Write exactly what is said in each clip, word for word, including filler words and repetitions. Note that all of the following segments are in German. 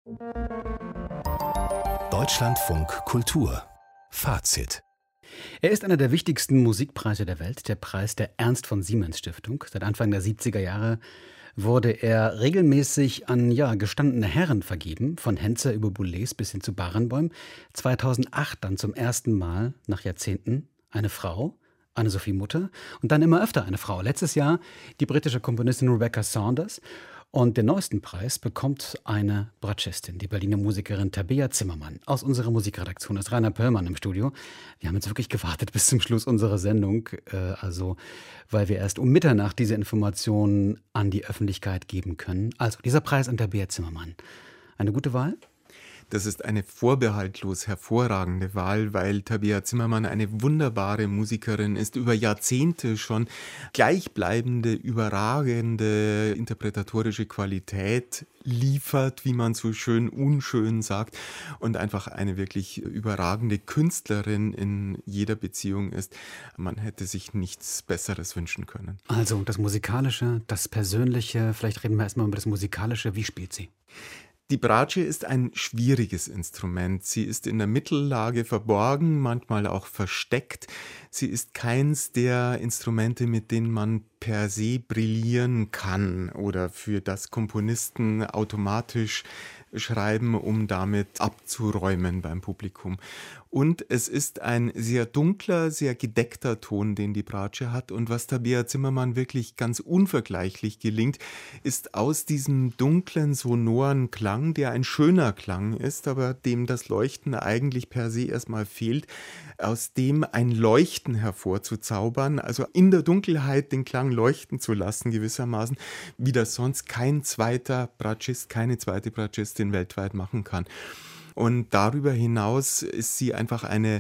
Deutschlandfunk Kultur Fazit. Er ist einer der wichtigsten Musikpreise der Welt, der Preis der Ernst von Siemens Stiftung. Seit Anfang der siebziger Jahre wurde er regelmäßig an ja, gestandene Herren vergeben, von Henzer über Boulez bis hin zu Barenboim. zweitausendacht dann zum ersten Mal nach Jahrzehnten eine Frau, Anne-Sophie Mutter, und dann immer öfter eine Frau. Letztes Jahr die britische Komponistin Rebecca Saunders. Und den neuesten Preis bekommt eine Bratschistin, die Berliner Musikerin Tabea Zimmermann. Aus unserer Musikredaktion ist Rainer Pöllmann im Studio. Wir haben jetzt wirklich gewartet bis zum Schluss unserer Sendung, äh, also weil wir erst um Mitternacht diese Informationen an die Öffentlichkeit geben können. Also dieser Preis an Tabea Zimmermann. Eine gute Wahl? Das ist eine vorbehaltlos hervorragende Wahl, weil Tabea Zimmermann eine wunderbare Musikerin ist, über Jahrzehnte schon gleichbleibende, überragende interpretatorische Qualität liefert, wie man so schön unschön sagt, und einfach eine wirklich überragende Künstlerin in jeder Beziehung ist. Man hätte sich nichts Besseres wünschen können. Also das Musikalische, das Persönliche, vielleicht reden wir erstmal über das Musikalische. Wie spielt sie? Die Bratsche ist ein schwieriges Instrument. Sie ist in der Mittellage verborgen, manchmal auch versteckt. Sie ist keins der Instrumente, mit denen man per se brillieren kann oder für das Komponisten automatisch schreiben, um damit abzuräumen beim Publikum. Und es ist ein sehr dunkler, sehr gedeckter Ton, den die Bratsche hat. Und was Tabea Zimmermann wirklich ganz unvergleichlich gelingt, ist aus diesem dunklen, sonoren Klang, der ein schöner Klang ist, aber dem das Leuchten eigentlich per se erstmal fehlt, aus dem ein Leuchten hervorzuzaubern, also in der Dunkelheit den Klang leuchten zu lassen gewissermaßen, wie das sonst kein zweiter Bratschist, keine zweite Bratschistin weltweit machen kann. Und darüber hinaus ist sie einfach eine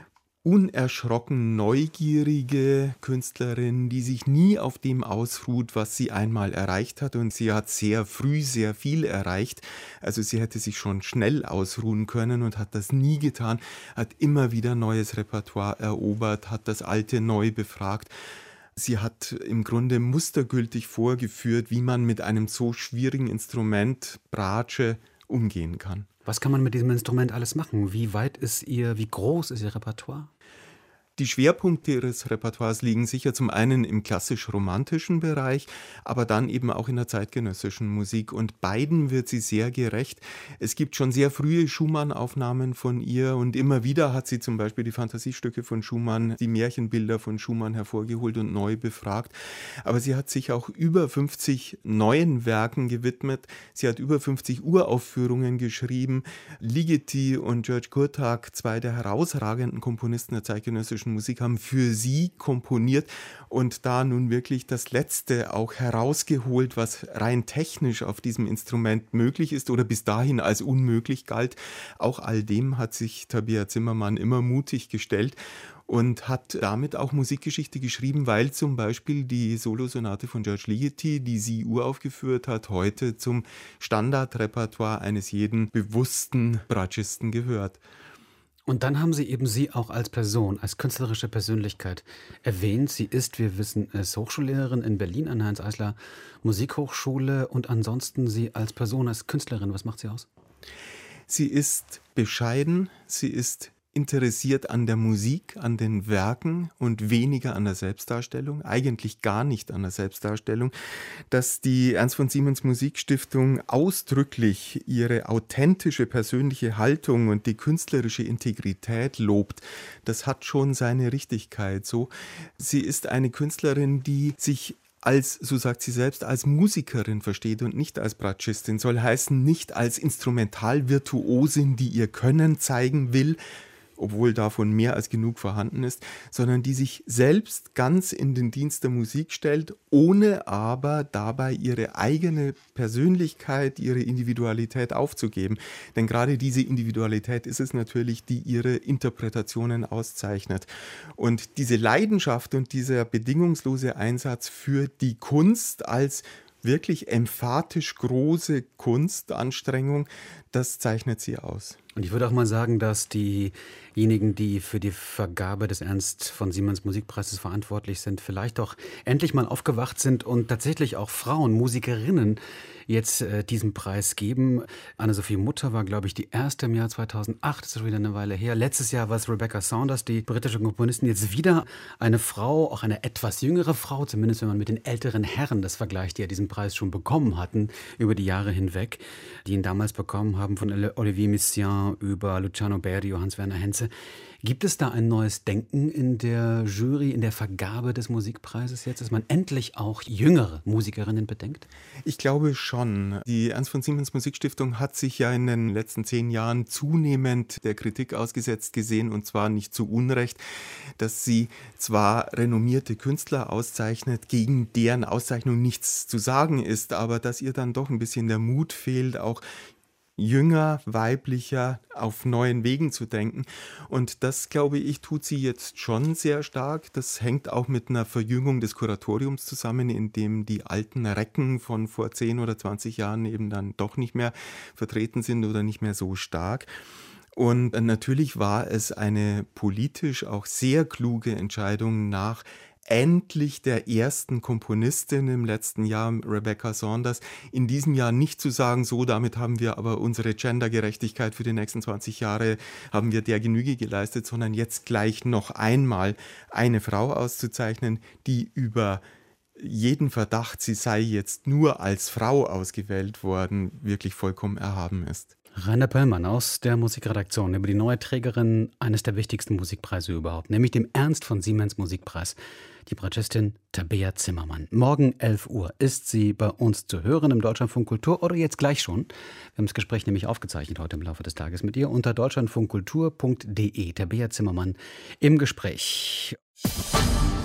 unerschrocken neugierige Künstlerin, die sich nie auf dem ausruht, was sie einmal erreicht hat. Und sie hat sehr früh sehr viel erreicht. Also sie hätte sich schon schnell ausruhen können und hat das nie getan, hat immer wieder neues Repertoire erobert, hat das Alte neu befragt. Sie hat im Grunde mustergültig vorgeführt, wie man mit einem so schwierigen Instrument, Bratsche, umgehen kann. Was kann man mit diesem Instrument alles machen? Wie weit ist ihr, wie groß ist ihr Repertoire? Die Schwerpunkte ihres Repertoires liegen sicher zum einen im klassisch-romantischen Bereich, aber dann eben auch in der zeitgenössischen Musik. Und beiden wird sie sehr gerecht. Es gibt schon sehr frühe Schumann-Aufnahmen von ihr und immer wieder hat sie zum Beispiel die Fantasiestücke von Schumann, die Märchenbilder von Schumann hervorgeholt und neu befragt. Aber sie hat sich auch über fünfzig neuen Werken gewidmet. Sie hat über fünfzig Uraufführungen geschrieben. Ligeti und György Kurtág, zwei der herausragenden Komponisten der zeitgenössischen Musik, haben für sie komponiert und da nun wirklich das Letzte auch herausgeholt, was rein technisch auf diesem Instrument möglich ist oder bis dahin als unmöglich galt. Auch all dem hat sich Tabea Zimmermann immer mutig gestellt und hat damit auch Musikgeschichte geschrieben, weil zum Beispiel die Solosonate von György Ligeti, die sie uraufgeführt hat, heute zum Standardrepertoire eines jeden bewussten Bratschisten gehört. Und dann haben Sie eben sie auch als Person, als künstlerische Persönlichkeit erwähnt. Sie ist, wir wissen es, Hochschullehrerin in Berlin an der Heinz-Eisler Musikhochschule und ansonsten sie als Person, als Künstlerin. Was macht sie aus? Sie ist bescheiden, sie ist interessiert an der Musik, an den Werken und weniger an der Selbstdarstellung, eigentlich gar nicht an der Selbstdarstellung, dass die Ernst von Siemens Musikstiftung ausdrücklich ihre authentische persönliche Haltung und die künstlerische Integrität lobt. Das hat schon seine Richtigkeit so. Sie ist eine Künstlerin, die sich als, so sagt sie selbst, als Musikerin versteht und nicht als Bratschistin. Soll heißen, nicht als Instrumentalvirtuosin, die ihr Können zeigen will, obwohl davon mehr als genug vorhanden ist, sondern die sich selbst ganz in den Dienst der Musik stellt, ohne aber dabei ihre eigene Persönlichkeit, ihre Individualität aufzugeben. Denn gerade diese Individualität ist es natürlich, die ihre Interpretationen auszeichnet. Und diese Leidenschaft und dieser bedingungslose Einsatz für die Kunst als wirklich emphatisch große Kunstanstrengung, das zeichnet sie aus. Und ich würde auch mal sagen, dass diejenigen, die für die Vergabe des Ernst von Siemens Musikpreises verantwortlich sind, vielleicht auch endlich mal aufgewacht sind und tatsächlich auch Frauen, Musikerinnen jetzt äh, diesen Preis geben. Anne-Sophie Mutter war, glaube ich, die erste im Jahr zweitausendacht, das ist schon wieder eine Weile her. Letztes Jahr war es Rebecca Saunders, die britische Komponistin. Jetzt wieder eine Frau, auch eine etwas jüngere Frau, zumindest wenn man mit den älteren Herren das vergleicht, die ja diesen Preis schon bekommen hatten über die Jahre hinweg, die ihn damals bekommen haben, von Olivier Messiaen über Luciano Berio, Hans-Werner Henze. Gibt es da ein neues Denken in der Jury, in der Vergabe des Musikpreises jetzt, dass man endlich auch jüngere Musikerinnen bedenkt? Ich glaube schon. Die Ernst von Siemens Musikstiftung hat sich ja in den letzten zehn Jahren zunehmend der Kritik ausgesetzt gesehen, und zwar nicht zu Unrecht, dass sie zwar renommierte Künstler auszeichnet, gegen deren Auszeichnung nichts zu sagen ist, aber dass ihr dann doch ein bisschen der Mut fehlt, auch jünger, weiblicher, auf neuen Wegen zu denken. Und das, glaube ich, tut sie jetzt schon sehr stark. Das hängt auch mit einer Verjüngung des Kuratoriums zusammen, in dem die alten Recken von vor zehn oder zwanzig Jahren eben dann doch nicht mehr vertreten sind oder nicht mehr so stark. Und natürlich war es eine politisch auch sehr kluge Entscheidung, nach endlich der ersten Komponistin im letzten Jahr, Rebecca Saunders, in diesem Jahr nicht zu sagen, so, damit haben wir aber unsere Gendergerechtigkeit für die nächsten zwanzig Jahre, haben wir der Genüge geleistet, sondern jetzt gleich noch einmal eine Frau auszuzeichnen, die über jeden Verdacht, sie sei jetzt nur als Frau ausgewählt worden, wirklich vollkommen erhaben ist. Rainer Pöllmann aus der Musikredaktion über die neue Trägerin eines der wichtigsten Musikpreise überhaupt, nämlich dem Ernst von Siemens Musikpreis, die Bratschistin Tabea Zimmermann. Morgen elf Uhr ist sie bei uns zu hören im Deutschlandfunk Kultur oder jetzt gleich schon. Wir haben das Gespräch nämlich aufgezeichnet heute im Laufe des Tages mit ihr unter deutschlandfunkkultur punkt de. Tabea Zimmermann im Gespräch.